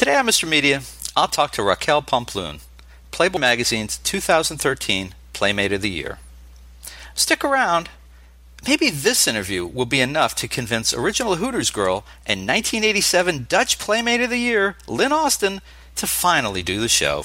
Today on Mr. Media, I'll talk to Raquel Pamplun, Playboy Magazine's 2013 Playmate of the Year. Stick around. Maybe this interview will be enough to convince original Hooters girl and 1987 Dutch Playmate of the Year, Lynn Austin, to finally do the show.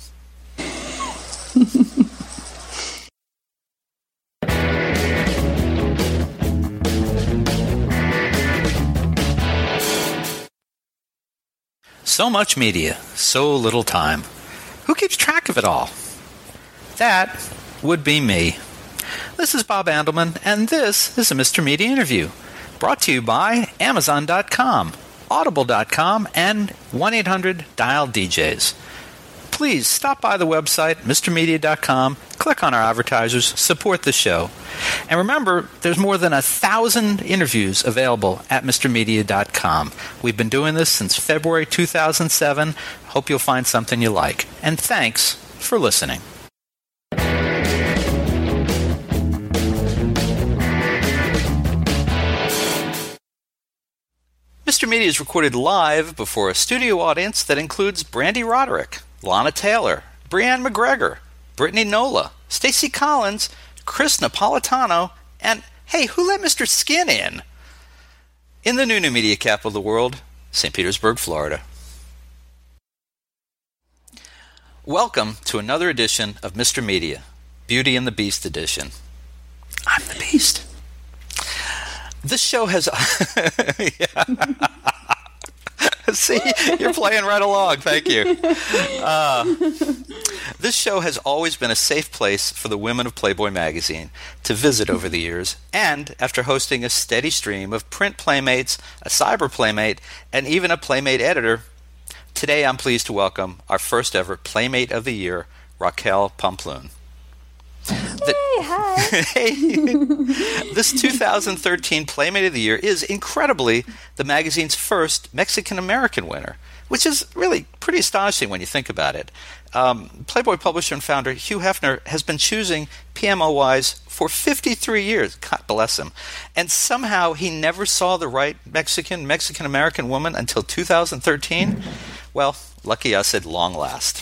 So much media, so little time. Who keeps track of it all? That would be me. This is Bob Andelman, and this is a Mr. Media interview, brought to you by Amazon.com, Audible.com, and 1-800-DIAL-DJs. Please stop by the website, MrMedia.com, click on our advertisers, support the show. And remember, there's more than 1,000 interviews available at MrMedia.com. We've been doing this since February 2007. Hope you'll find something you like. And thanks for listening. Mr. Media is recorded live before a studio audience that includes Brandy Roderick, Lana Taylor, Brianne McGregor, Brittany Nola, Stacey Collins, Chris Napolitano, and, hey, who let Mr. Skin in? In the new media capital of the world, St. Petersburg, Florida. Welcome to another edition of Mr. Media, Beauty and the Beast edition. I'm the Beast. This show has... See, you're playing right along. Thank you. This show has always been a safe place for the women of Playboy magazine to visit over the years, and after hosting a steady stream of print playmates, a cyber playmate, and even a playmate editor, today I'm pleased to welcome our first ever Playmate of the Year, Raquel Pamplun. Hi. Hey, this 2013 Playmate of the Year is incredibly the magazine's first Mexican-American winner, which is really pretty astonishing when you think about it. Playboy publisher and founder Hugh Hefner has been choosing PMOYs for 53 years, God bless him, and somehow he never saw the right Mexican-American woman until 2013. Well, lucky us at long last.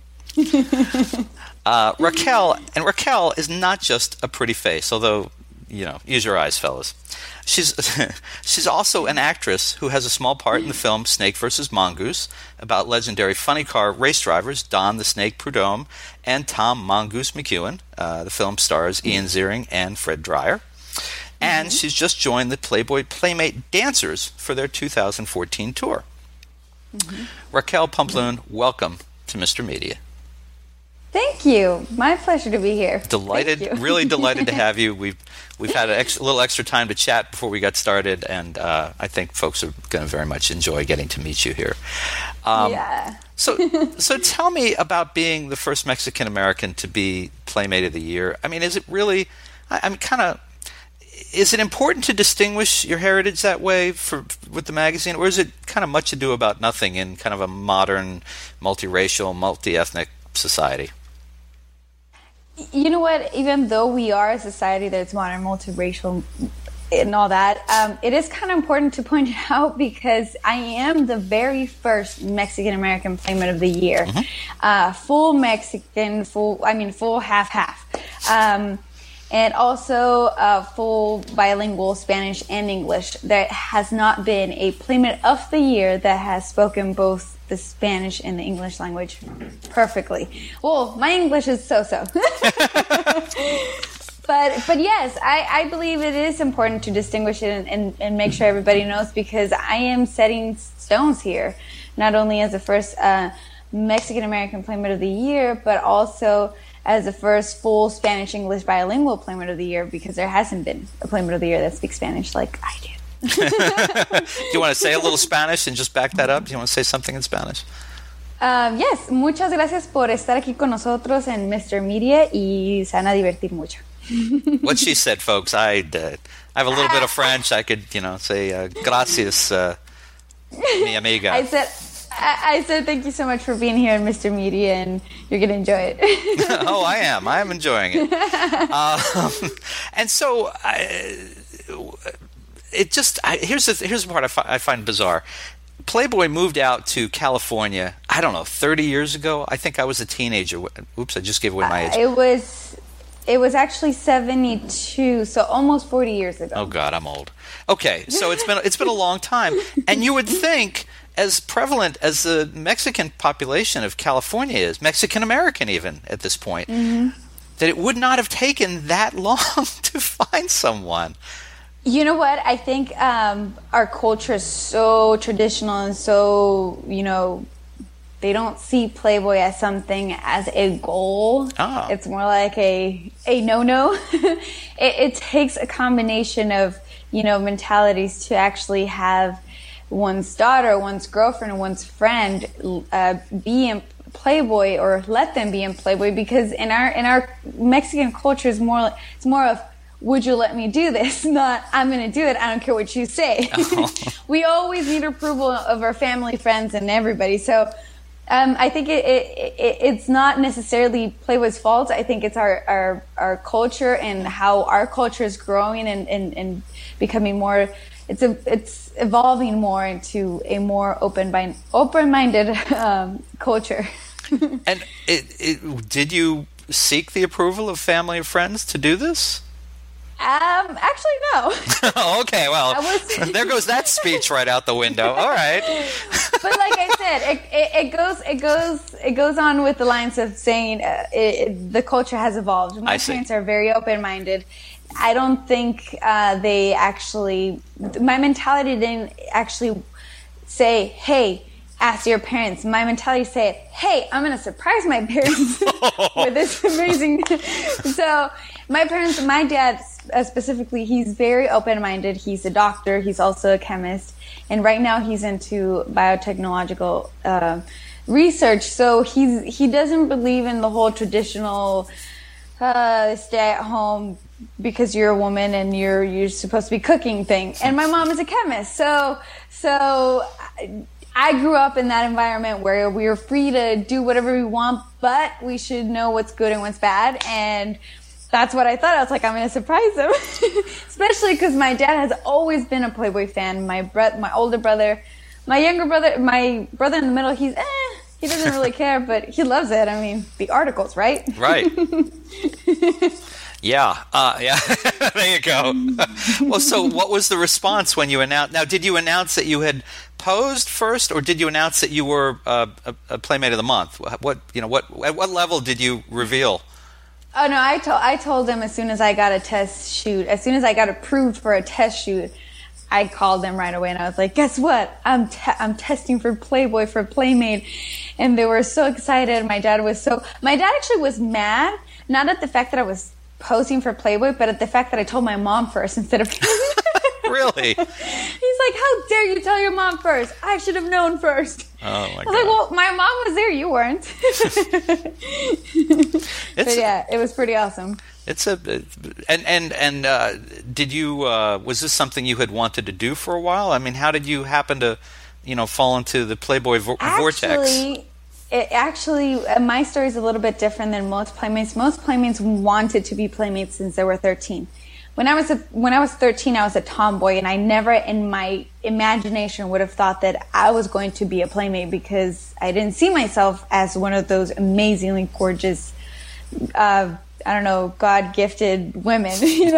Raquel is not just a pretty face, although, use your eyes, fellas. She's also an actress who has a small part in the film Snake vs. Mongoose, about legendary funny car race drivers Don the Snake Prudhomme and Tom Mongoose McEwen. The film stars Ian Ziering and Fred Dryer. And she's just joined the Playboy Playmate Dancers for their 2014 tour. Raquel Pamplun, welcome to Mr. Media. Thank you. My pleasure to be here. Really delighted to have you. We've had a little extra time to chat before we got started, and I think folks are going to very much enjoy getting to meet you here. Yeah. So tell me about being the first Mexican American to be Playmate of the Year. I mean, is it really? Is it important to distinguish your heritage that way with the magazine, or is it kind of much ado about nothing in kind of a modern, multiracial, multi-ethnic society? You know what? Even though we are a society that's modern, multiracial, and all that, it is kind of important to point out because I am the very first Mexican-American Playmate of the Year. Full Mexican, full half-half. And also full bilingual Spanish and English. There has not been a Playmate of the Year that has spoken both the Spanish and the English language perfectly. Well, my English is so-so. But yes, I believe it is important to distinguish it and make sure everybody knows, because I am setting stones here, not only as the first Mexican-American Playmate of the Year, but also as the first full Spanish-English bilingual Playmate of the Year, because there hasn't been a Playmate of the Year that speaks Spanish like I do. Do you want to say a little Spanish and just back that up? Do you want to say something in Spanish? Yes, muchas gracias por estar aquí con nosotros en Mr. Media y se van a divertir mucho. What she said, folks. I have a little bit of French. I could, say gracias, mi amiga. I said thank you so much for being here in Mr. Media, and you're going to enjoy it. Oh, I am. I am enjoying it. And so, here's the part I find bizarre. Playboy moved out to California, I don't know, 30 years ago. I think I was a teenager. Oops, I just gave away my age. It was actually 72, so almost 40 years ago. Oh God, I'm old. Okay, so it's been a long time, and you would think, as prevalent as the Mexican population of California is, Mexican American even at this point, that it would not have taken that long to find someone. You know what? I think our culture is so traditional and so, they don't see Playboy as something, as a goal. Oh. It's more like a no-no. It takes a combination of, mentalities to actually have one's daughter, one's girlfriend, one's friend be in Playboy, or let them be in Playboy, because in our Mexican culture it's more of, would you let me do this? Not, I'm going to do it. I don't care what you say. Oh. We always need approval of our family, friends, and everybody. So I think it's not necessarily Playboy's fault. I think it's our culture and how our culture is growing and becoming more. It's evolving more into a more open-minded culture. And did you seek the approval of family and friends to do this? Actually, no. Oh, okay, well, there goes that speech right out the window. All right. But like I said, it goes on with the lines of saying the culture has evolved. My parents are very open-minded. I don't think they actually. My mentality didn't actually say, "Hey, ask your parents." My mentality said, "Hey, I'm going to surprise my parents with this amazing." So my parents, my dad specifically, he's very open-minded. He's a doctor. He's also a chemist, and right now he's into biotechnological research. So he doesn't believe in the whole traditional stay at home because you're a woman and you're supposed to be cooking thing. And my mom is a chemist, so I grew up in that environment where we were free to do whatever we want, but we should know what's good and what's bad. And that's what I thought. I was like, I'm going to surprise him, especially because my dad has always been a Playboy fan. My older brother, my younger brother, my brother in the middle, he doesn't really care, but he loves it. I mean, the articles, right? Right. Yeah. There you go. Well, so what was the response when you announced? Now, did you announce that you had posed first, or did you announce that you were a Playmate of the Month? At what level did you reveal? Oh no, I told them as soon as I got a test shoot, as soon as I got approved for a test shoot, I called them right away and I was like, guess what? I'm testing for Playboy, for Playmate. And they were so excited. My dad actually was mad, not at the fact that I was posing for Playboy, but at the fact that I told my mom first instead of him. Really? He's like, how dare you tell your mom first? I should have known first. Oh my God. I was like, well, my mom was there, you weren't. But yeah, it was pretty awesome. Did you was this something you had wanted to do for a while? I mean, how did you happen to, fall into the Playboy vortex? Actually, my story is a little bit different than most Playmates. Most Playmates wanted to be Playmates since they were 13. When I was 13, I was a tomboy, and I never in my imagination would have thought that I was going to be a Playmate, because I didn't see myself as one of those amazingly gorgeous, God-gifted women,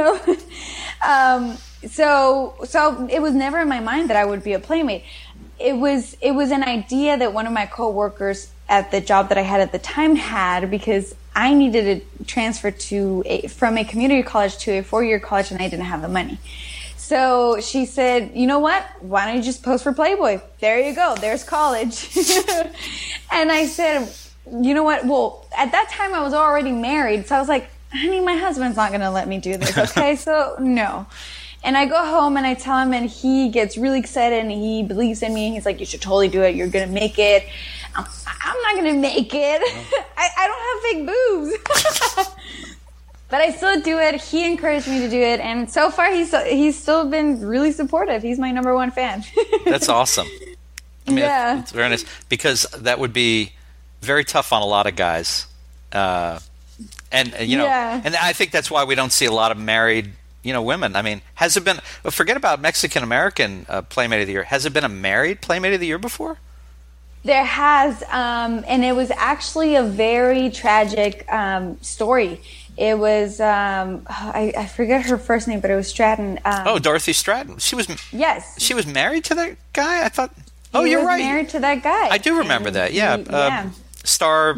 So it was never in my mind that I would be a Playmate. It was an idea that one of my coworkers at the job that I had at the time had, because I needed to transfer from a community college to a 4-year college, and I didn't have the money. So she said, you know what? Why don't you just post for Playboy? There you go. There's college. And I said, you know what? Well, at that time I was already married. So I was like, honey, my husband's not going to let me do this. Okay. So no. And I go home and I tell him, and he gets really excited and he believes in me. And he's like, you should totally do it. You're going to make it. I'm not going to make it. I don't have big boobs. But I still do it. He encouraged me to do it. And so far, he's still been really supportive. He's my number one fan. That's awesome. I mean, yeah. It's very nice, because that would be very tough on a lot of guys. And I think that's why we don't see a lot of married women. I mean, has it been? Forget about Mexican American Playmate of the Year. Has it been a married Playmate of the Year before? There has, and it was actually a very tragic story. It was I forget her first name, but it was Stratton. Dorothy Stratton. She was She was married to that guy. I thought. You're right. Married to that guy. I do remember that. Yeah. Star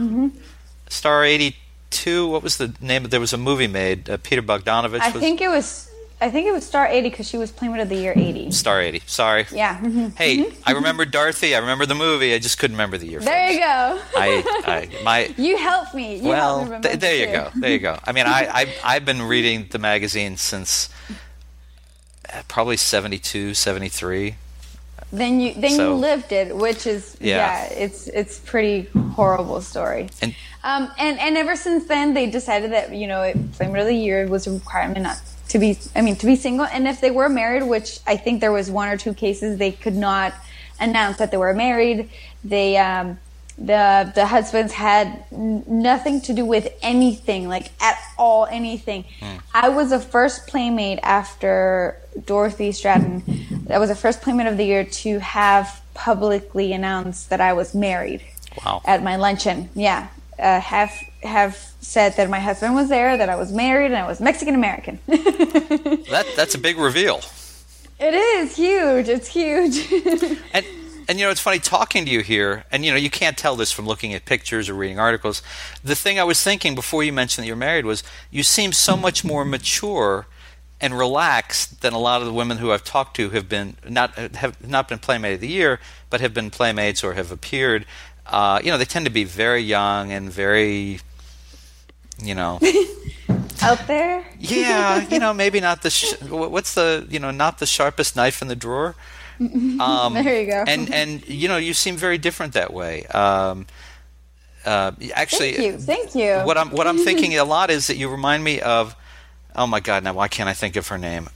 82. What was the name? There was a movie made. Peter Bogdanovich. I think it was Star 80 because she was Playmate of the Year 80. Star 80. Sorry. Yeah. Hey, I remember Dorothy. I remember the movie. I just couldn't remember the year. There you go. You helped me. There you go. There you go. I mean, I've been reading the magazine since probably 72, 73. Then you lived it, which is it's pretty horrible story. And ever since then they decided that Playmate of the Year was a requirement not to be single, and if they were married, which I think there was one or two cases, they could not announce that they were married. They the husbands had nothing to do with anything, like at all, anything. I was the first Playmate after Dorothy Stratton. That was the first Playmate of the Year to have publicly announced that I was married. Wow. At my luncheon. Yeah. Have said that my husband was there, that I was married, and I was Mexican American. That's a big reveal. It is huge. It's huge. And it's funny talking to you here, and you can't tell this from looking at pictures or reading articles. The thing I was thinking before you mentioned that you're married was you seem so much more mature and relaxed than a lot of the women who I've talked to have not been Playmate of the Year, but have been playmates or have appeared. They tend to be very young and very, out there. Yeah, maybe not not the sharpest knife in the drawer. There you go. And you seem very different that way. Actually, thank you. What I'm thinking a lot is that you remind me of. Oh my God! Now why can't I think of her name?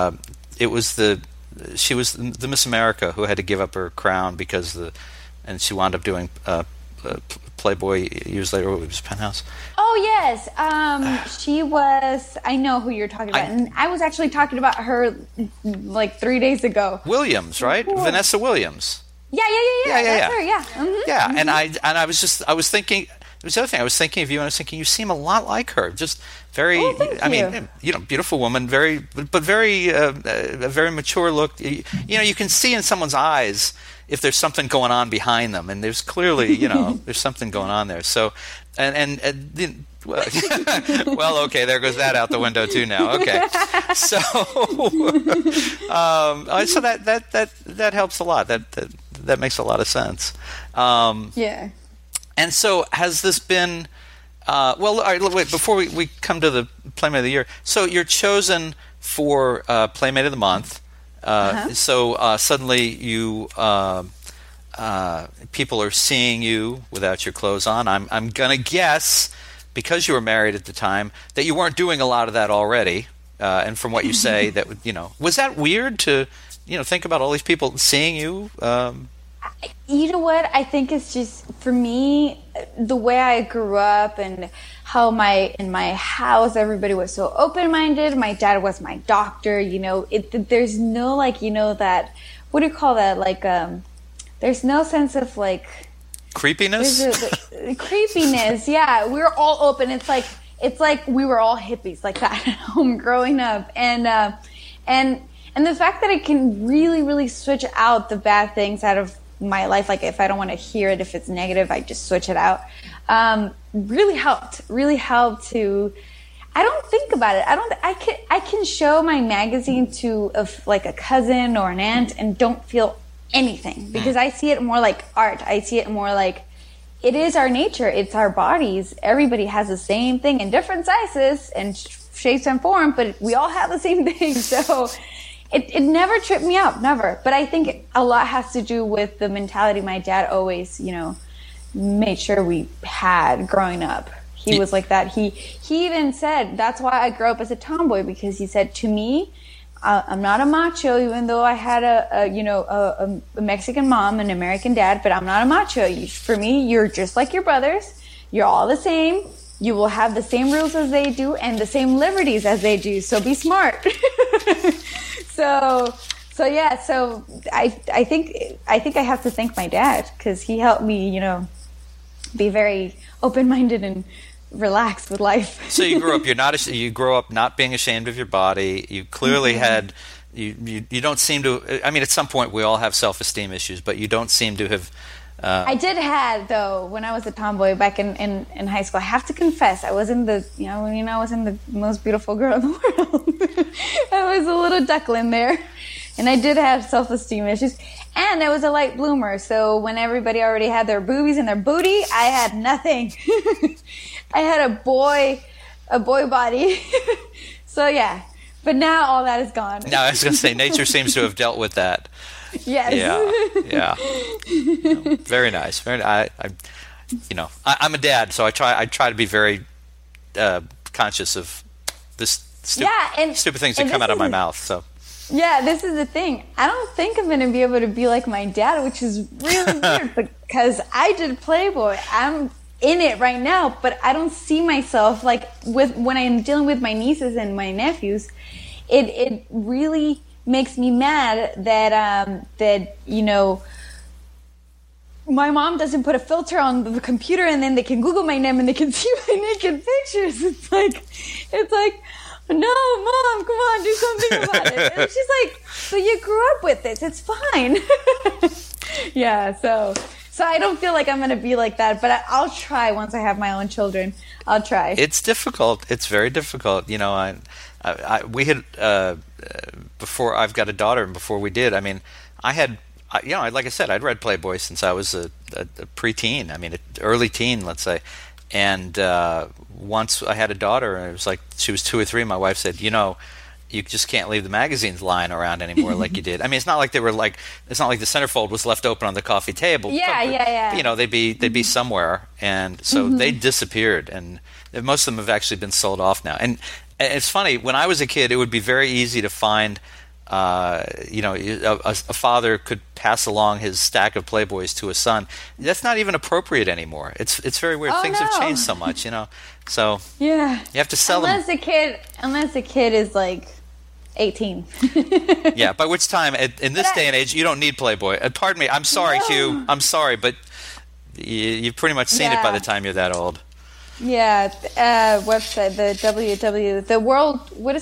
She was the Miss America who had to give up her crown and she wound up doing Playboy years later. It was Penthouse. Oh yes, she was. I know who you're talking about, and I was actually talking about her like 3 days ago. Williams, right? Cool. Vanessa Williams. Yeah. That's her. Yeah. Mm-hmm. Yeah, and I was thinking. It was the other thing I was thinking of you, and I was thinking you seem a lot like her. Just very. Thank you. Beautiful woman, very a very mature look. You can see in someone's eyes if there's something going on behind them, and there's clearly there's something going on there. So, well, okay, there goes that out the window too now. Okay, so so that helps a lot. That makes a lot of sense. Yeah. And so, has this been? All right, wait. Before we come to the Playmate of the Year, so you're chosen for Playmate of the Month. So suddenly you people are seeing you without your clothes on. I'm gonna guess, because you were married at the time, that you weren't doing a lot of that already. And from what you say, that was that weird to think about all these people seeing you. You know what? I think it's just, for me, the way I grew up and how in my house everybody was so open-minded. My dad was my doctor. There's no that. What do you call that? There's no sense of creepiness. Creepiness. Yeah, we were all open. It's like we were all hippies like that at home growing up, and the fact that I can really, really switch out the bad things out of my life, like if I don't want to hear it, if it's negative, I just switch it out. Really helped to. I don't think about it. I can show my magazine to a cousin or an aunt and don't feel anything, because I see it more like art. I see it more like it is our nature. It's our bodies. Everybody has the same thing in different sizes and shapes and form, but we all have the same thing. So it never tripped me up, never. But I think a lot has to do with the mentality my dad always, made sure we had growing up. He was like that. He even said, that's why I grew up as a tomboy, because he said to me, I'm not a macho, even though I had a Mexican mom and an American dad, but I'm not a macho. For me, you're just like your brothers. You're all the same. you will have the same rules as they do and the same liberties as they do. So be smart. So yeah. So I think I have to thank my dad, because he helped me, be very open-minded and relaxed with life. So you grew up not being ashamed of your body. You clearly had. You don't seem to. I mean, at some point we all have self-esteem issues, but you don't seem to have. I did have, though, when I was a tomboy back in high school. I have to confess, I wasn't the I wasn't the most beautiful girl in the world. I was a little duckling there, and I did have self-esteem issues. And I was a light bloomer, so when everybody already had their boobies and their booty, I had nothing. I had a boy body. So yeah, but now all that is gone. Now I was going to say, nature seems to have dealt with that. Yes. Yeah. Very nice. Very. I'm a dad, so I try to be very conscious of this stupid things that come out of my mouth. So. Yeah, this is the thing. I don't think I'm going to be able to be like my dad, which is really weird, because I did Playboy. I'm in it right now, but I don't see myself like when I'm dealing with my nieces and my nephews. It really makes me mad that my mom doesn't put a filter on the computer, and then they can Google my name and they can see my naked pictures. It's like, no, Mom, come on, do something about it. And she's like, but you grew up with this. It's fine. Yeah, so I don't feel like I'm going to be like that, but I'll try once I have my own children. I'll try. It's difficult. It's very difficult. We had, before I've got a daughter, and before we did, I mean, like I said, I'd read Playboy since I was a preteen. I mean, early teen, let's say. And once I had a daughter, and it was like she was 2 or 3. My wife said, you just can't leave the magazines lying around anymore like you did. I mean, it's not like it's not like the centerfold was left open on the coffee table. Yeah. They'd be somewhere, and so they disappeared, and most of them have actually been sold off now. And it's funny, when I was a kid, it would be very easy to find. A father could pass along his stack of Playboys to a son. That's not even appropriate anymore. It's very weird. Things have changed so much, So yeah, you have to sell them. Unless the kid is like 18. Yeah, by which time in this day and age you don't need Playboy. Pardon me. I'm sorry, Hugh. I'm sorry, but you've pretty much seen it by the time you're that old. Yeah, website, the World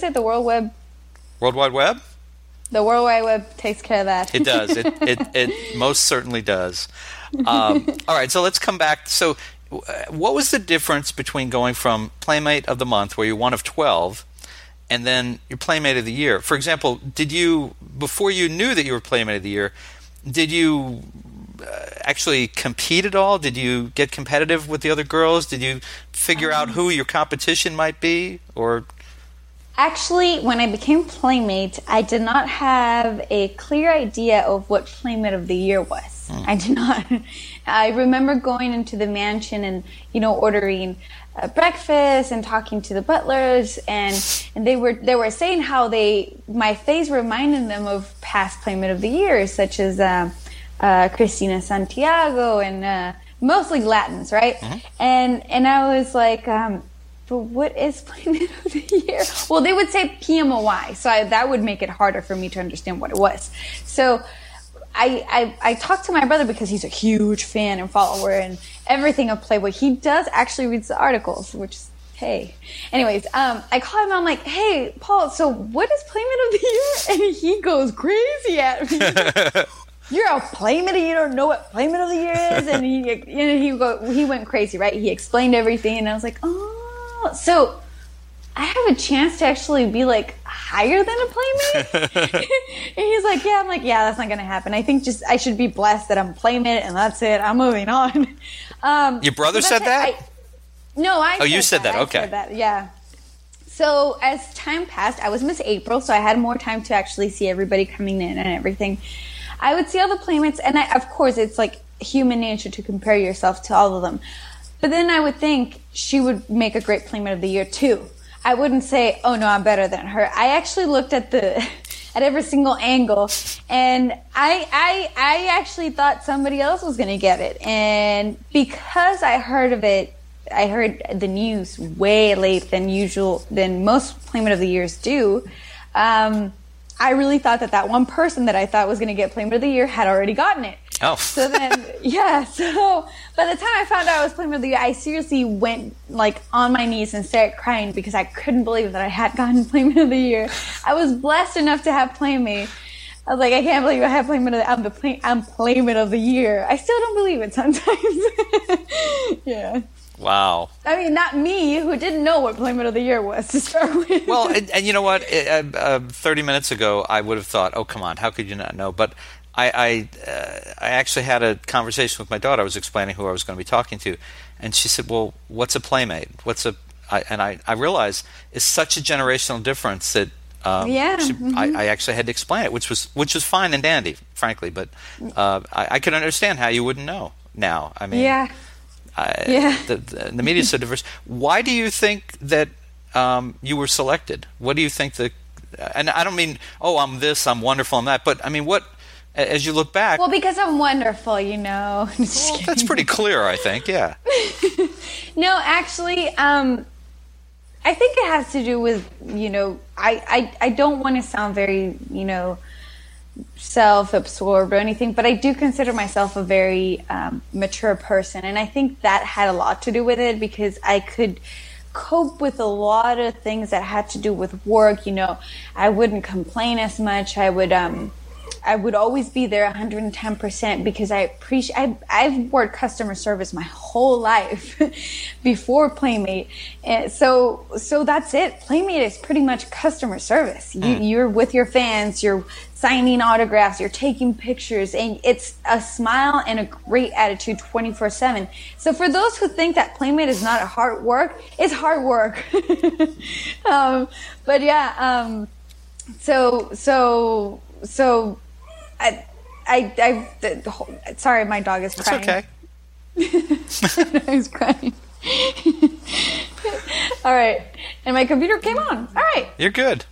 Wide Web. The World Wide Web takes care of that. It does. It most certainly does. All right, so let's come back. So what was the difference between going from Playmate of the Month, where you're one of 12, and then your Playmate of the Year? For example, before you knew that you were Playmate of the Year, did you actually compete at all? Did you get competitive with the other girls? Did you figure out who your competition might be? Or... Actually, when I became Playmate, I did not have a clear idea of what Playmate of the Year was. I did not. I remember going into the mansion and, ordering breakfast and talking to the butlers, and they were saying how my face reminded them of past Playmate of the Year, such as Cristina Santiago and mostly Latins, right? And I was like, but what is Playmate of the Year? Well, they would say PMOY, so that would make it harder for me to understand what it was. So I talked to my brother, because he's a huge fan and follower and everything of Playboy. He does actually read the articles, which is, hey. Anyways, I call him, I'm like, hey, Paul, so what is Playmate of the Year? And he goes crazy at me. You're a Playmate and you don't know what Playmate of the Year is? And he went crazy, right? He explained everything, and I was like, oh. So I have a chance to actually be like higher than a Playmate? And he's like, yeah. I'm like, yeah, that's not going to happen. I think I should be blessed that I'm Playmate, and that's it. I'm moving on. Your brother said that? You said that. Okay. I said that, yeah. So as time passed, I was Miss April, so I had more time to actually see everybody coming in and everything. I would see all the Playmates, and of course, it's like human nature to compare yourself to all of them. But then I would think she would make a great Playmate of the Year too. I wouldn't say, oh no, I'm better than her. I actually looked at every single angle, and I actually thought somebody else was going to get it. And because I heard of it I heard the news way late than most Playmate of the Years do. I really thought that one person that I thought was going to get Playmate of the Year had already gotten it. Oh. So then, yeah. So by the time I found out I was Playmate of the Year, I seriously went like on my knees and started crying because I couldn't believe that I had gotten Playmate of the Year. I was blessed enough to have Playmate. I was like, I can't believe I have Playmate of I'm Playmate of the Year. I still don't believe it sometimes. Yeah. Wow. I mean, not me, who didn't know what Playmate of the Year was to start with. Well, and you know what? 30 minutes ago, I would have thought, oh, come on, how could you not know? But I actually had a conversation with my daughter. I was explaining who I was going to be talking to. And she said, well, what's a Playmate? I realized it's such a generational difference that I actually had to explain it, which was fine and dandy, frankly. But I could understand how you wouldn't know now. I mean, yeah. The media is so diverse. Why do you think that you were selected? What do you think and I don't mean, oh, I'm this, I'm wonderful, I'm that, but I mean, what, as you look back? Well, because I'm wonderful, you know. Well, that's pretty clear, I think, yeah. No, actually, I think it has to do with, you know, I don't want to sound very, you know, self-absorbed or anything, but I do consider myself a very mature person, and I think that had a lot to do with it because I could cope with a lot of things that had to do with work. You know, I wouldn't complain as much. I would always be there 110% because I've worked customer service my whole life before Playmate. And so that's it. Playmate is pretty much customer service. You're with your fans, you're signing autographs, you're taking pictures, and it's a smile and a great attitude 24/7. So for those who think that Playmate is not hard work, it's hard work. But yeah, so sorry, my dog is crying. It's okay. I was crying. All right. And my computer came on. All right. You're good.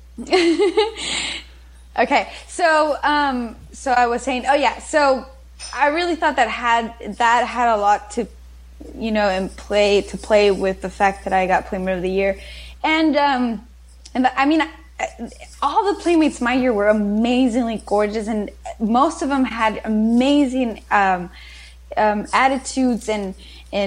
Okay. So I was saying, so I really thought that had a lot to, you know, to play with the fact that I got Playmate of the Year. And I mean, all the Playmates my year were amazingly gorgeous, and most of them had amazing attitudes and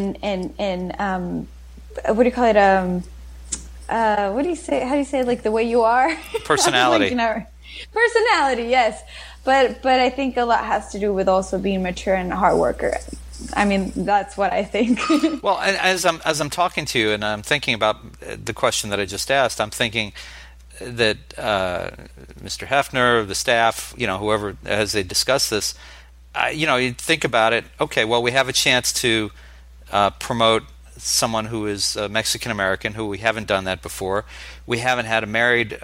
what do you call it? What do you say? How do you say like the way you are? Personality. Like, you know, personality, yes. But I think a lot has to do with also being mature and a hard worker. I mean, that's what I think. Well, and as I'm talking to you and I'm thinking about the question that I just asked, I'm thinking that Mr. Hefner, the staff, you know, whoever, as they discuss this, you know, you think about it. Okay, well, we have a chance to promote someone who is Mexican American, who we haven't done that before. We haven't had a married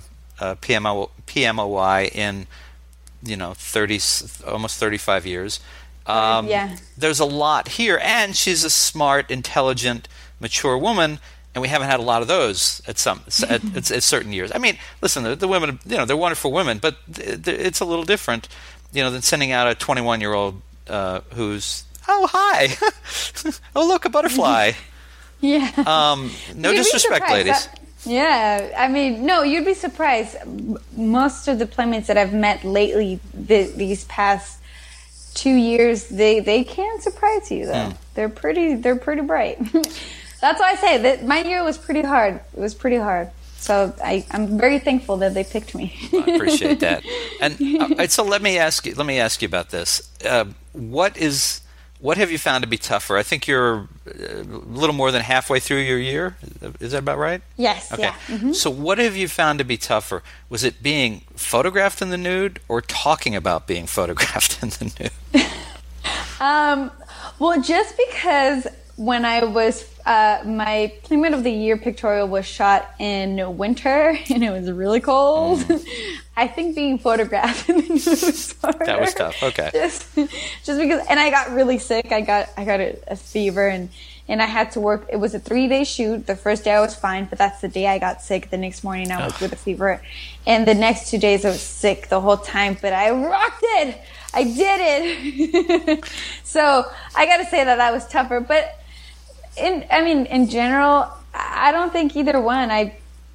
PMOY in, you know, almost 35 years. Yeah. There's a lot here, and she's a smart, intelligent, mature woman. And we haven't had a lot of those at certain years. I mean, listen, the women, you know, they're wonderful women, but it's a little different, you know, than sending out a 21-year-old who's, oh, hi, oh, look, a butterfly. Yeah. No disrespect, ladies. Yeah, I mean, no, you'd be surprised. Most of the Playmates that I've met lately, these past 2 years, they can surprise you though. They're pretty bright. That's why I say that my year was pretty hard. It was pretty hard. So I'm very thankful that they picked me. I appreciate that. And so let me ask you about this. What have you found to be tougher? I think you're a little more than halfway through your year. Is that about right? Yes. Okay. Yeah. Mm-hmm. So what have you found to be tougher? Was it being photographed in the nude or talking about being photographed in the nude? Well, just because when I was my Playmate of the Year pictorial was shot in winter and it was really cold. I think being photographed in the nude was harder. That was tough. Okay. Just because, and I got really sick. I got a fever and I had to work. It was a 3-day shoot. The first day I was fine, but that's the day I got sick. The next morning I was with a fever, and the next 2 days I was sick the whole time. But I rocked it. I did it. So I got to say that was tougher, but in general, I don't think either one. I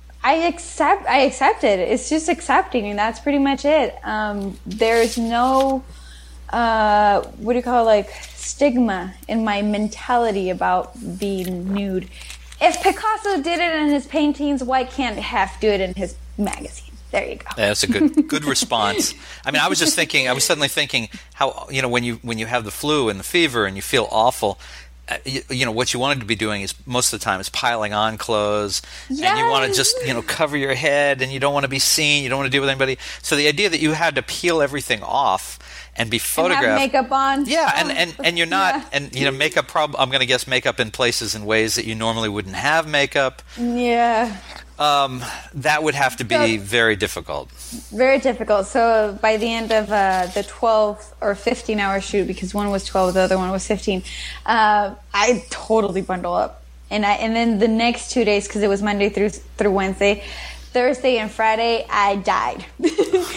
accept it. It's just accepting, and that's pretty much it. There's no what do you call it, like stigma in my mentality about being nude. If Picasso did it in his paintings, why can't Hef do it in his magazine? There you go. Yeah, that's a good response. I mean, I was suddenly thinking how, when you have the flu and the fever and you feel awful, what you wanted to be doing is most of the time is piling on clothes, yes. And you want to just, cover your head, and you don't want to be seen, you don't want to deal with anybody. So the idea that you had to peel everything off and be photographed, and have makeup on, and you're not, and makeup. I'm going to guess makeup in places and ways that you normally wouldn't have makeup. Yeah. That would have to be very difficult. Very difficult. So by the end of the 12 or 15-hour shoot, because one was 12, the other one was 15, I totally bundle up. And then the next 2 days, because it was Monday through Wednesday, Thursday and Friday, I died. and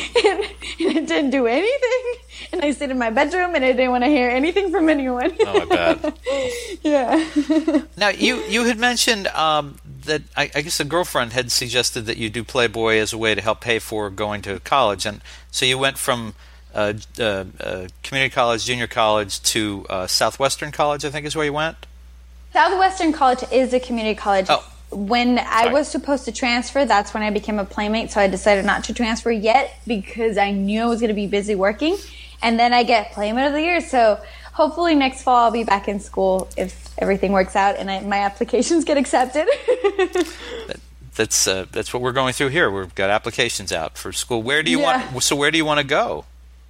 I didn't do anything. And I stayed in my bedroom, and I didn't want to hear anything from anyone. Oh, I bet. Yeah. Now, you had mentioned that I guess a girlfriend had suggested that you do Playboy as a way to help pay for going to college. And so you went from community college, junior college, to Southwestern College, I think is where you went? Southwestern College is a community college. Oh. When I was supposed to transfer, that's when I became a Playmate, so I decided not to transfer yet because I knew I was going to be busy working. And then I get Playmate of the Year, so hopefully next fall I'll be back in school if everything works out and my applications get accepted. That's what we're going through here. We've got applications out for school. Where do you want to go?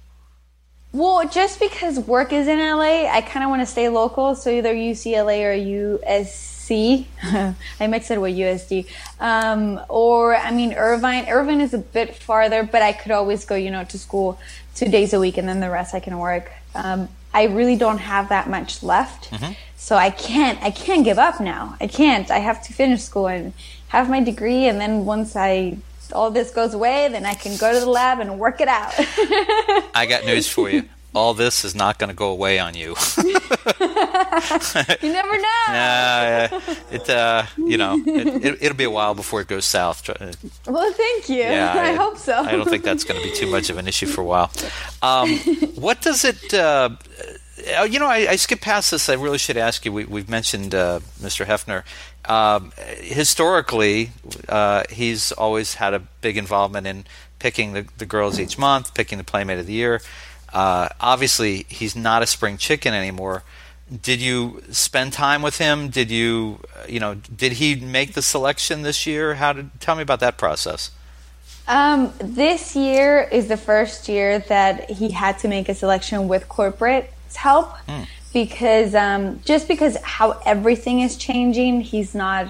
Well, just because work is in LA, I kind of want to stay local, so either UCLA or USC. I mixed it with USD. Or, Irvine. Irvine is a bit farther, but I could always go, to school 2 days a week, and then the rest I can work. I really don't have that much left, so I can't give up now. I can't. I have to finish school and have my degree, and then once all this goes away, then I can go to the lab and work it out. I got news for you. All this is not going to go away on you. You never know. It'll be a while before it goes south. Well, thank you. Yeah, I hope so. I don't think that's going to be too much of an issue for a while. What does it? I skipped past this. I really should ask you. We've mentioned Mr. Hefner. Historically, he's always had a big involvement in picking the girls each month, picking the Playmate of the Year. Obviously, he's not a spring chicken anymore. Did you spend time with him? Did did he make the selection this year? Tell me about that process. This year is the first year that he had to make a selection with corporate help because how everything is changing. He's not,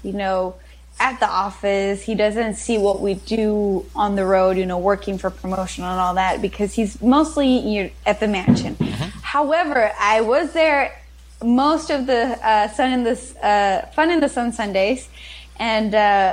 at the office. He doesn't see what we do on the road, working for promotion and all that, because he's mostly at the mansion. However, I was there most of the Fun in the Sun Sundays and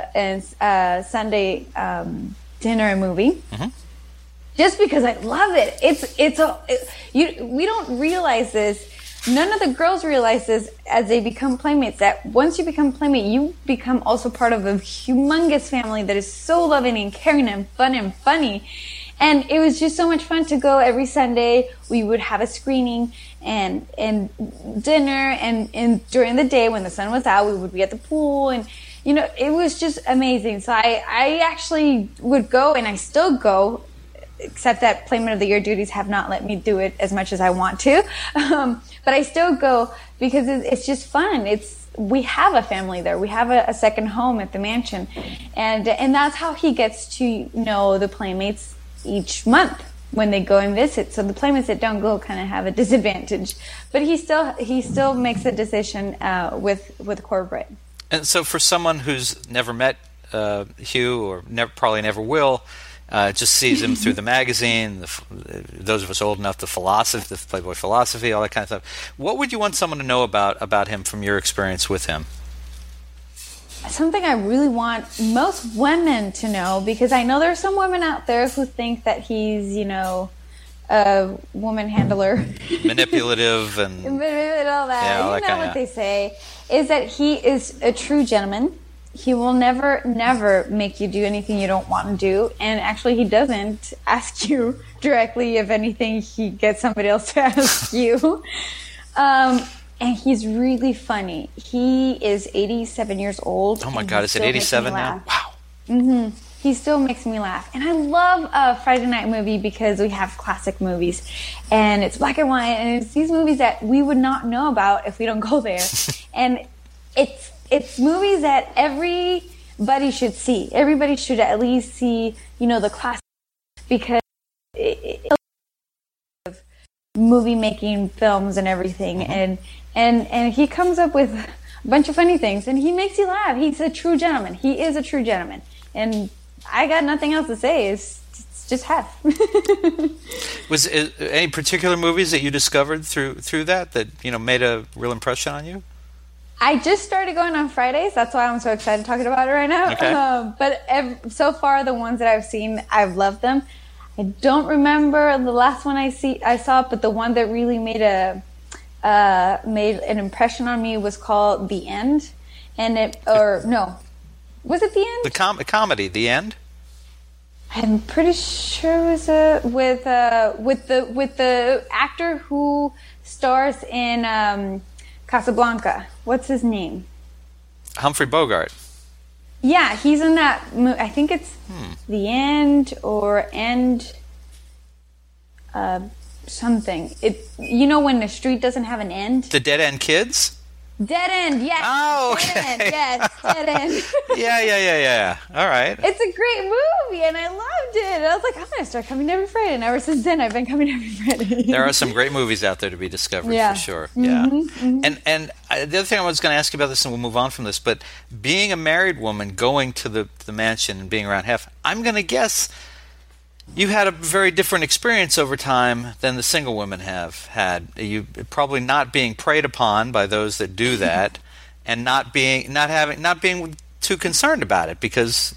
Sunday dinner and movie. Just because I love it. We don't realize this. None of the girls realize this as they become Playmates, that once you become Playmate, you become also part of a humongous family that is so loving and caring and fun and funny. And it was just so much fun to go every Sunday. We would have a screening and dinner, and during the day when the sun was out, we would be at the pool, and it was just amazing. So I actually would go, and I still go, except that Playmate of the Year duties have not let me do it as much as I want to. But I still go because it's just fun. We have a family there. We have a second home at the mansion. And that's how he gets to know the Playmates each month when they go and visit. So the Playmates that don't go kind of have a disadvantage. But he still makes a decision with corporate. And so for someone who's never met Hugh, or probably never will, just sees him through the magazine, those of us old enough, the Playboy philosophy, all that kind of stuff. What would you want someone to know about him from your experience with him? Something I really want most women to know, because I know there are some women out there who think that he's, woman handler. Manipulative and all that. Yeah, all you that know what they say is that he is a true gentleman. He will never make you do anything you don't want to do. And actually, he doesn't ask you directly. If anything, he gets somebody else to ask you. And he's really funny. He is 87 years old. Oh my God, is it 87 now? Wow. Mm-hmm. He still makes me laugh. And I love a Friday night movie because we have classic movies. And it's black and white. And it's these movies that we would not know about if we don't go there. And it's movies that everybody should see. Everybody should at least see, the classics, because of movie making films and everything. Mm-hmm. And he comes up with a bunch of funny things, and he makes you laugh. He's a true gentleman. He is a true gentleman. And I got nothing else to say. It's just half. Was it any particular movies that you discovered through that made a real impression on you? I just started going on Fridays. That's why I'm so excited talking about it right now. Okay. But so far, the ones that I've seen, I've loved them. I don't remember the last one I saw, but the one that really made an impression on me was called The End. Was it The End? The comedy, The End. I'm pretty sure it was with the actor who stars in Casablanca. What's his name? Humphrey Bogart. Yeah, he's in that movie. I think it's The End or End something. When the street doesn't have an end? The Dead End Kids? Dead End, yes. Oh, okay. Dead End, yes, Dead End. Yeah. All right. It's a great movie, and I loved it. And I was like, I'm going to start coming every Friday. And ever since then, I've been coming every Friday. There are some great movies out there to be discovered, for sure. Mm-hmm, yeah. Mm-hmm. And the other thing I was going to ask you about this, and we'll move on from this, but being a married woman, going to the mansion and being around half, I'm going to guess you had a very different experience over time than the single women have had. You probably not being preyed upon by those that do that, and not being too concerned about it because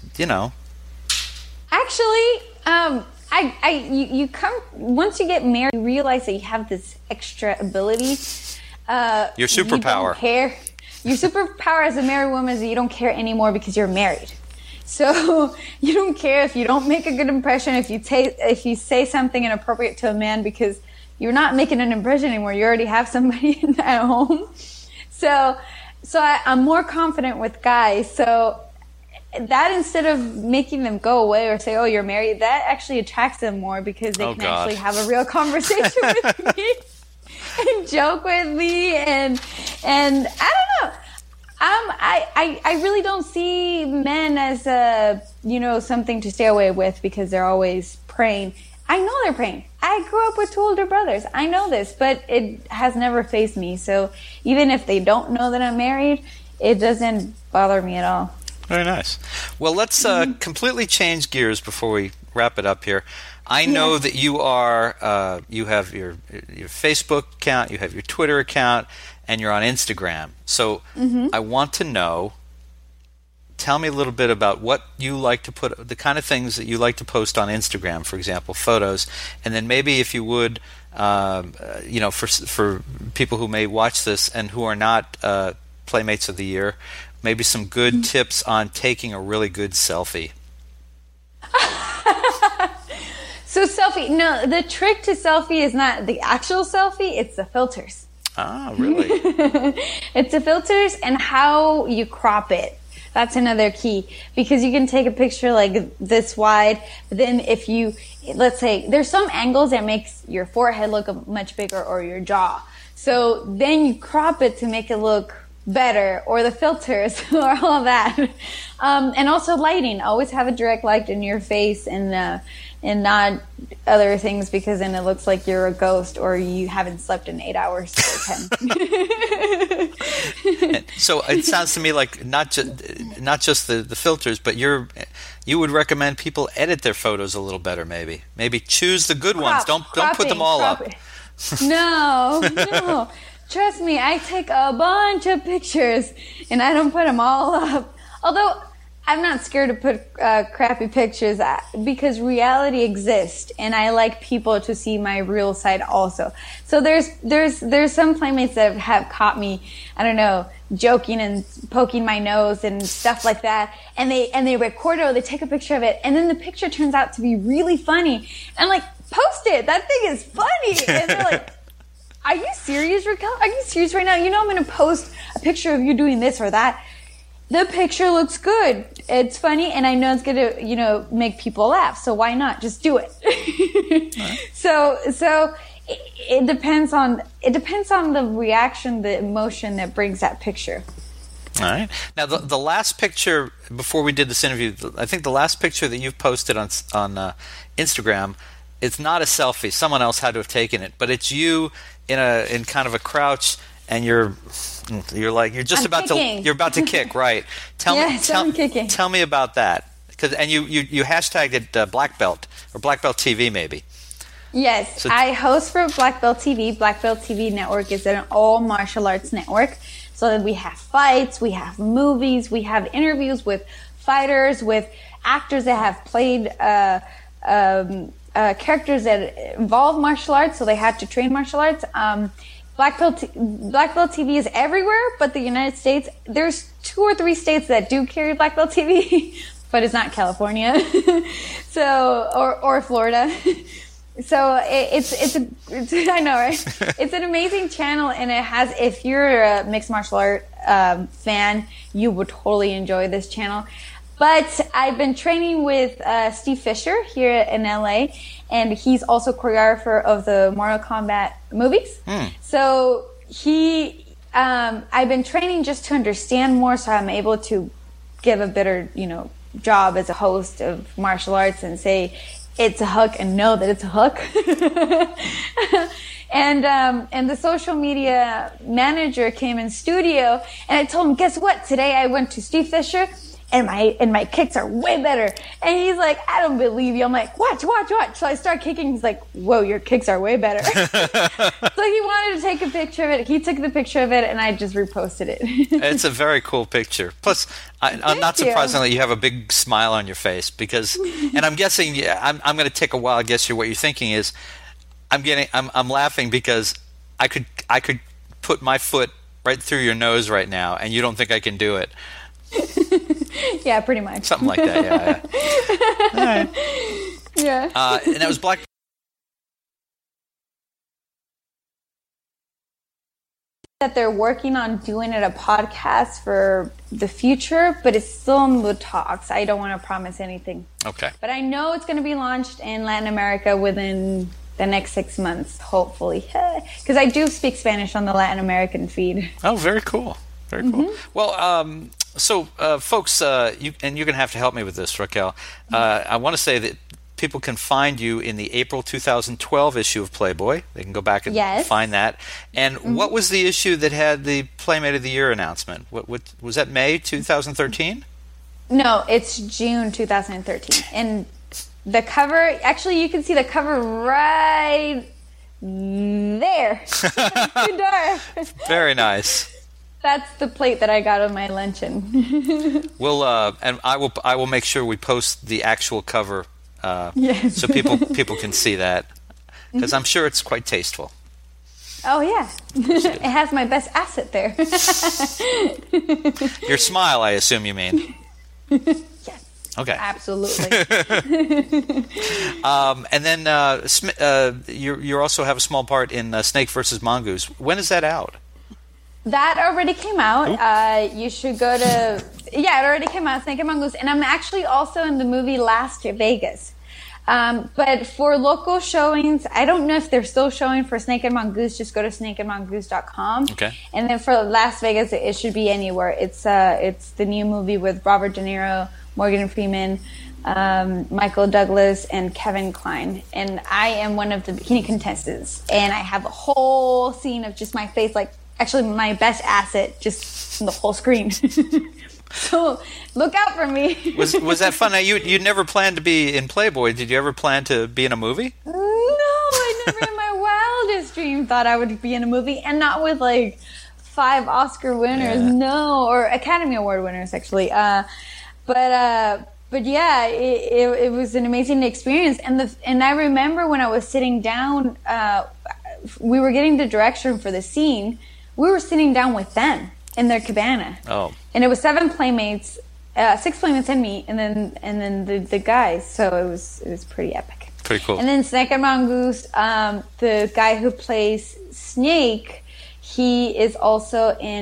Actually, you come once you get married, you realize that you have this extra ability. Your superpower. Your superpower as a married woman is that you don't care anymore because you're married. So you don't care if you don't make a good impression, if you say something inappropriate to a man because you're not making an impression anymore. You already have somebody at home. So I'm more confident with guys. So that instead of making them go away or say, "Oh, you're married," that actually attracts them more because they can actually have a real conversation with me and joke with me and I don't know. I really don't see men as something to stay away with because they're always praying. I know they're praying. I grew up with 2 older brothers. I know this, but it has never fazed me. So even if they don't know that I'm married, it doesn't bother me at all. Very nice. Well, let's completely change gears before we wrap it up here. I know that you are you have your Facebook account, you have your Twitter account, and you're on Instagram. So I want to know, tell me a little bit about what you like to put, the kind of things that you like to post on Instagram, for example, photos, and then maybe if you would, for people who may watch this and who are not Playmates of the Year, maybe some good tips on taking a really good selfie. So selfie, no, the trick to selfie is not the actual selfie, it's the filters. Ah, really? It's the filters and how you crop it. That's another key because you can take a picture like this wide, but then if you, let's say, there's some angles that makes your forehead look much bigger or your jaw. So then you crop it to make it look better, or the filters or all that. And also lighting. Always have a direct light in your face and not other things because then it looks like you're a ghost or you haven't slept in 8 hours or 10. So it sounds to me like not just the filters, but you would recommend people edit their photos a little better, maybe. Maybe choose the good ones. Don't put them all up. No. Trust me, I take a bunch of pictures and I don't put them all up. Although I'm not scared to put crappy pictures because reality exists, and I like people to see my real side also. So there's some playmates that have caught me, I don't know, joking and poking my nose and stuff like that, and they record it or they take a picture of it, and then the picture turns out to be really funny. And I'm like, post it. That thing is funny. And they're like, are you serious, Raquel? Are you serious right now? You know I'm going to post a picture of you doing this or that. The picture looks good. It's funny, and I know it's going to, make people laugh. So why not? Just do it. Right. So it depends on the reaction, the emotion that brings that picture. All right. Now, the last picture before we did this interview, I think the last picture that you've posted on Instagram, it's not a selfie. Someone else had to have taken it, but it's you in kind of a crouch, and you're about to kick, right? I'm kicking. Tell me about that, and you hashtagged it Black Belt or Black Belt TV maybe. Yes, so I host for Black Belt TV. Black Belt TV network is an all martial arts network. So that we have fights, we have movies, we have interviews with fighters, with actors that have played characters that involve martial arts, so they had to train martial arts. Black Belt TV is everywhere, but the United States, there's 2 or 3 states that do carry Black Belt TV, but it's not California, or Florida. So it's I know, right? It's an amazing channel, and it has, if you're a mixed martial art fan, you would totally enjoy this channel. But I've been training with Steve Fisher here in LA, and he's also choreographer of the Mortal Kombat movies. So I've been training just to understand more, so I'm able to give a better, job as a host of martial arts and say it's a hook and know that it's a hook. And the social media manager came in studio, and I told him, guess what? Today I went to Steve Fisher, and my kicks are way better. And he's like, I don't believe you. I'm like, watch. So I start kicking. He's like, whoa, your kicks are way better. So he wanted to take a picture of it. He took the picture of it, and I just reposted it. It's a very cool picture. Plus, not surprisingly, you have a big smile on your face and I'm guessing, I'm going to take a while. I guess what you're thinking is, I'm laughing because I could put my foot right through your nose right now, and you don't think I can do it. Yeah, pretty much. Something like that, yeah. All right. Yeah. And that was Black. That they're working on doing it a podcast for the future, but it's still in the talks. I don't want to promise anything. Okay. But I know it's going to be launched in Latin America within the next 6 months, hopefully. Because I do speak Spanish on the Latin American feed. Oh, very cool. Very cool. Mm-hmm. Well, so folks, you're going to have to help me with this, Raquel. I want to say that people can find you in the April 2012 issue of Playboy. They can go back and find that. And what was the issue that had the Playmate of the Year announcement? What was that, May 2013? No, it's June 2013. And the cover, actually, you can see the cover right there. Very nice. That's the plate that I got on my luncheon. We'll and I will make sure we post the actual cover so people can see that, because I'm sure it's quite tasteful. Oh yeah, it has my best asset there. Your smile, I assume you mean. Yes. Okay. Absolutely. And then you also have a small part in Snake vs. Mongoose. When is that out? That already came out. You should go to... Yeah, it already came out, Snake and Mongoose. And I'm actually also in the movie Las Vegas. But for local showings, I don't know if they're still showing for Snake and Mongoose. Just go to snakeandmongoose.com. Okay. And then for Las Vegas, it should be anywhere. It's the new movie with Robert De Niro, Morgan Freeman, Michael Douglas, and Kevin Kline. And I am one of the bikini contestants. And I have a whole scene of just my face, like... Actually, my best asset, just the whole screen. So look out for me. Was that fun? Now, you never planned to be in Playboy. Did you ever plan to be in a movie? No, I never in my wildest dream thought I would be in a movie, and not with like 5 Oscar winners. Yeah. No, or Academy Award winners actually. But yeah, it was an amazing experience. And I remember when I was sitting down, we were getting the direction for the scene. We were sitting down with them in their cabana. Oh. And it was 7 playmates, 6 playmates and me, and then the guys. So it was pretty epic. Pretty cool. And then Snake and Mongoose, the guy who plays Snake, he is also in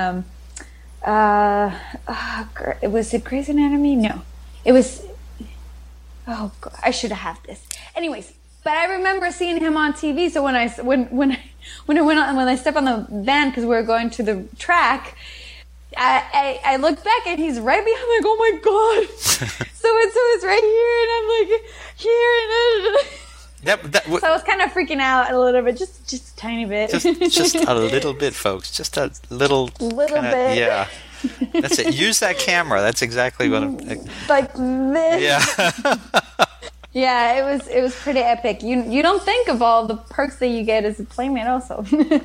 was it Grey's Anatomy? No. It was, oh God, I should have had this. Anyways, but I remember seeing him on TV. So when I stepped on the van because we were going to the track, I looked back and he's right behind. I'm like, oh my God! so it's right here, and I'm like here, and so I was kind of freaking out a little bit, just a tiny bit, just a little bit, folks, just a little bit, yeah. That's it. Use that camera. That's exactly what I'm like this. Yeah. Yeah, it was pretty epic. You don't think of all the perks that you get as a playmate also.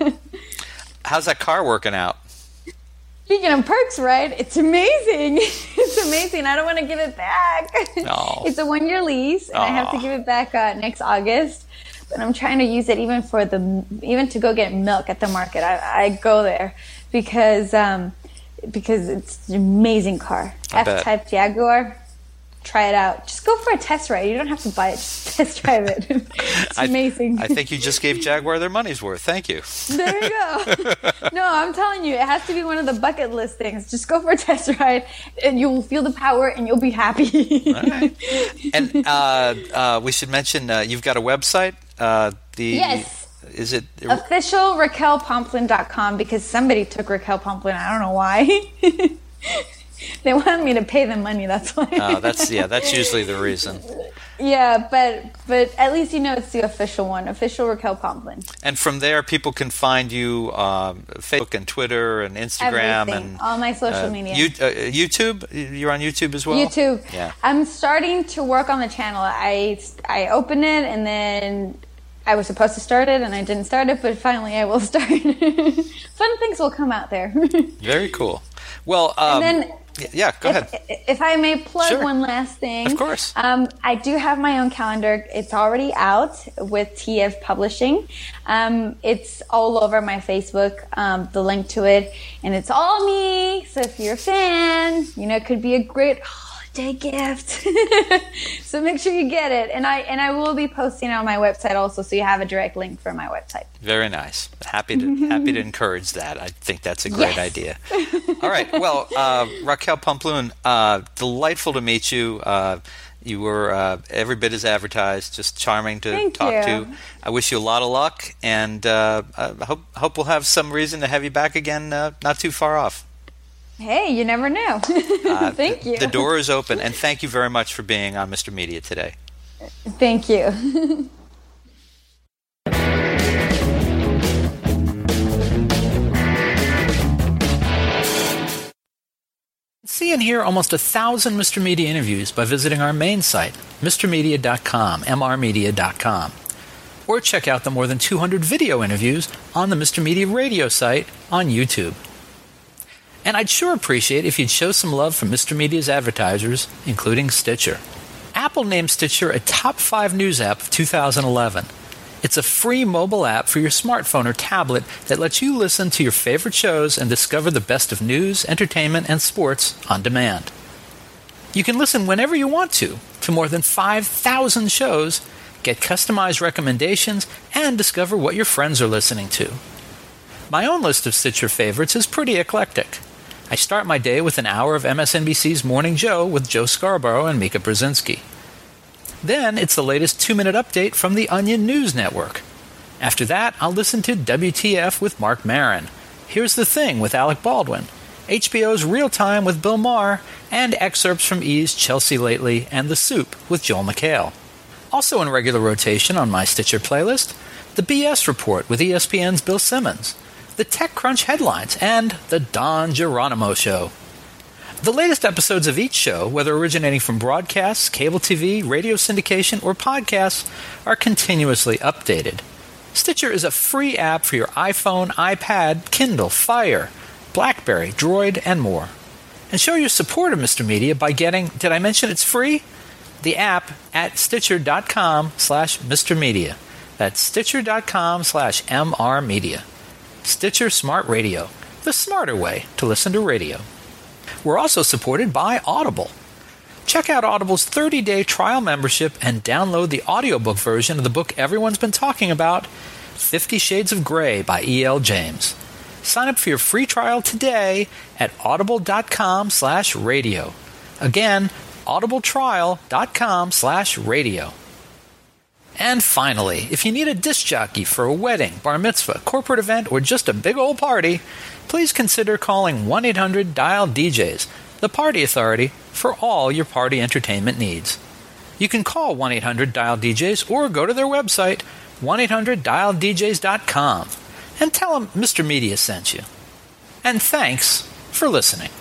How's that car working out? Speaking of perks, right? It's amazing. It's amazing. I don't want to give it back. No. It's a 1-year lease, and I have to give it back next August. But I'm trying to use it even to go get milk at the market. I go there because it's an amazing car. F-Type Jaguar. Try it out. Just go for a test ride. You don't have to buy it. Just test drive it. It's amazing. I think you just gave Jaguar their money's worth. Thank you. There you go. No, I'm telling you, it has to be one of the bucket list things. Just go for a test ride, and you'll feel the power, and you'll be happy. All right. And we should mention you've got a website. Yes. Is it official RaquelPomplin.com, because somebody took Raquel Pomplin. I don't know why. They wanted me to pay them money. That's why. That's usually the reason. Yeah, but at least it's the official one, official Raquel Pomplin. And from there, people can find you Facebook and Twitter and Instagram. Everything. And all my social media. YouTube. You're on YouTube as well. YouTube. Yeah. I'm starting to work on the channel. I opened it, and then I was supposed to start it, and I didn't start it, but finally I will start. Fun things will come out there. Very cool. Well, and then. Yeah, go ahead. If I may plug Sure. one last thing. Of course. I do have my own calendar. It's already out with TF Publishing. It's all over my Facebook, the link to it. And it's all me. So if you're a fan, it could be a great holiday gift. So make sure you get it. And I will be posting on my website also, so you have a direct link for my website. Very nice. Happy to encourage that. I think that's a great idea. All right. Well, Raquel Pomplin, delightful to meet you. You were every bit as advertised. Just charming to talk to. I wish you a lot of luck, and I hope we'll have some reason to have you back again. Not too far off. Hey, you never know. Thank you. The door is open, and thank you very much for being on Mr. Media today. Thank you. See and hear almost 1,000 Mr. Media interviews by visiting our main site, mrmedia.com, mrmedia.com. Or check out the more than 200 video interviews on the Mr. Media radio site on YouTube. And I'd sure appreciate if you'd show some love for Mr. Media's advertisers, including Stitcher. Apple named Stitcher a top 5 news app of 2011. It's a free mobile app for your smartphone or tablet that lets you listen to your favorite shows and discover the best of news, entertainment, and sports on demand. You can listen whenever you want to more than 5,000 shows, get customized recommendations, and discover what your friends are listening to. My own list of Stitcher favorites is pretty eclectic. I start my day with an hour of MSNBC's Morning Joe with Joe Scarborough and Mika Brzezinski. Then it's the latest 2-minute update from the Onion News Network. After that, I'll listen to WTF with Mark Maron, Here's the Thing with Alec Baldwin, HBO's Real Time with Bill Maher, and excerpts from E's Chelsea Lately and The Soup with Joel McHale. Also in regular rotation on my Stitcher playlist, the BS Report with ESPN's Bill Simmons, the TechCrunch headlines, and the Don Geronimo Show. The latest episodes of each show, whether originating from broadcasts, cable TV, radio syndication, or podcasts, are continuously updated. Stitcher is a free app for your iPhone, iPad, Kindle, Fire, BlackBerry, Droid, and more. And show your support of Mr. Media by getting, did I mention it's free? The app at Stitcher.com/Mr. Media. That's Stitcher.com/MR Media. Stitcher Smart Radio, the smarter way to listen to radio. We're also supported by Audible. Check out Audible's 30-day trial membership and download the audiobook version of the book everyone's been talking about, 50 Shades of Grey by E.L. James. Sign up for your free trial today at audible.com/radio. Again, audibletrial.com/radio. And finally, if you need a disc jockey for a wedding, bar mitzvah, corporate event, or just a big old party, please consider calling 1-800-DIAL-DJs, the party authority for all your party entertainment needs. You can call 1-800-DIAL-DJs or go to their website, 1-800-DIAL-DJs.com, and tell them Mr. Media sent you. And thanks for listening.